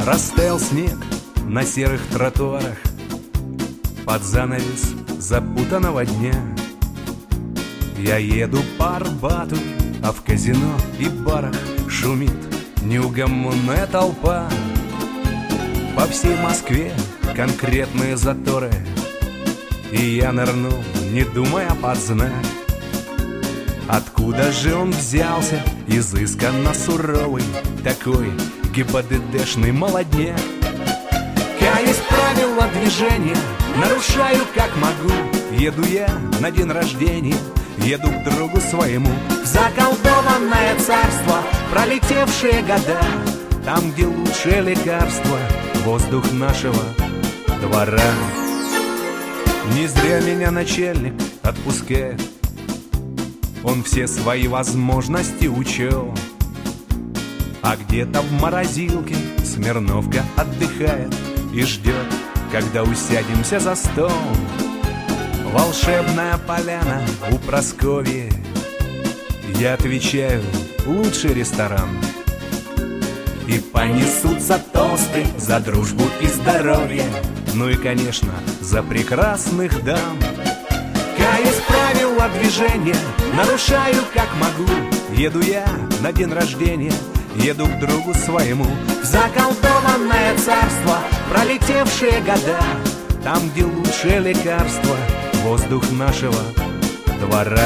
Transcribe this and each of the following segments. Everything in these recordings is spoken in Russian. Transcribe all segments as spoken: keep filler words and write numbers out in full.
Растаял снег на серых тротуарах, под занавес запутанного дня. Я еду по Арбату, а в казино и барах шумит неугомонная толпа. По всей Москве конкретные заторы, и я нырнул, не думая подзнать, откуда же он взялся, изысканно суровый, такой ГИБДДшный молодняк. Каюсь, правила движения нарушаю как могу. Еду я на день рождения, еду к другу своему в заколдованное царство, пролетевшие года, там, где лучшее лекарство — воздух нашего двора. Не зря меня начальник отпускает, он все свои возможности учел. А где-то в морозилке Смирновка отдыхает и ждет, когда усядемся за стол. Волшебная поляна у Прасковьи, я отвечаю, лучший ресторан. И понесутся тосты за дружбу и здоровье, ну и, конечно, за прекрасных дам. Каюсь, правила движения нарушаю как могу. Еду я на день рождения, еду к другу своему в заколдованное царство, пролетевшие года, там, где лучшее лекарство — воздух нашего двора.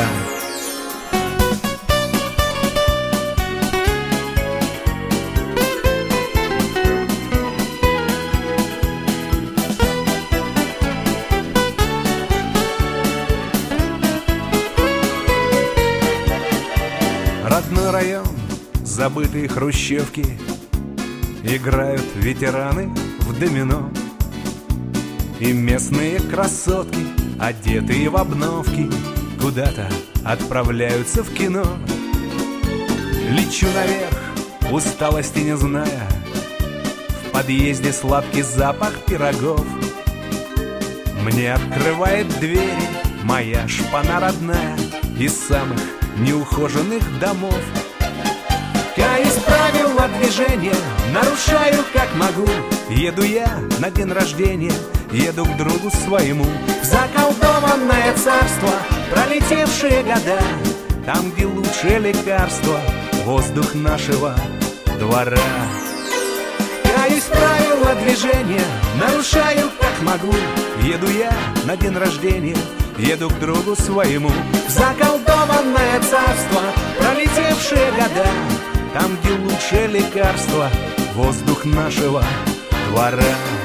Родной район, забытые хрущевки, играют ветераны в домино. И местные красотки, одетые в обновки, куда-то отправляются в кино. Лечу наверх, усталости не зная, в подъезде сладкий запах пирогов. Мне открывает двери моя шпана родная из самых неухоженных домов. Каюсь, правила движения нарушаю как могу. Еду я на день рождения, еду к другу своему в заколдованное царство, пролетевшие года, там, где лучшее лекарство — воздух нашего двора. Каюсь, правила движения нарушаю как могу. Еду я на день рождения, еду к другу своему в заколдованное царство, пролетевшие года, там, где лучшее лекарство — воздух нашего двора.